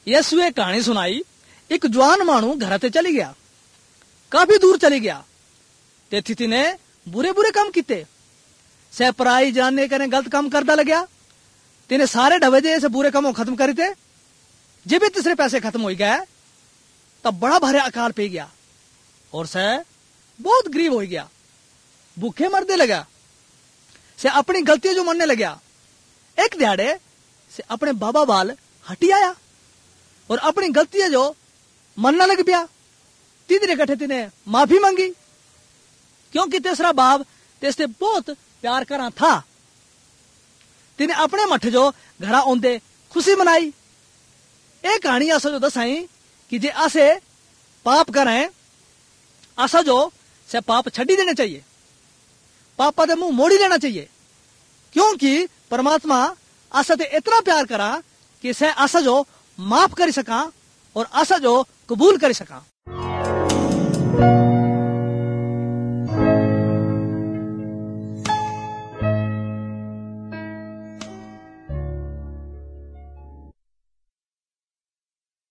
यीशुए कहानी सुनाई। एक जवान मानू घर ते चली गया, काफी दूर चली गया। तेथी तिने बुरे बुरे काम किते, से पराई जानने कने गलत काम करदा लग्या। तिने सारे ढबे जे से बुरे कामों खत्म करी थे। जब तीसरे पैसे खत्म हो गए तब बड़ा भारी अकाल पे गया और से बहुत गरीब हो गया, भूखे मरने लगा। से अपनी गलतियां जो मनने लगा। एक दिहाड़े से अपने बाबा बाल हटी आया और अपनी गलतियां जो मनना लग गया। तीसरे कट्ठे तिने माफी मांगी, क्योंकि तीसरा बाप तेरे बहुत प्यार करा था। तिने अपने मठ जो घरा आंदे खुशी मनाई। एक कहानी असा जो दसाई कि जे असे पाप करें, असा जो से पाप छड़ी देने चाहिए, पापा दे मुंह मोड़ी लेना चाहिए, क्योंकि परमात्मा असा ते इतना प्यार करा कि से असा जो माफ कर सका और असा जो कबूल कर सका।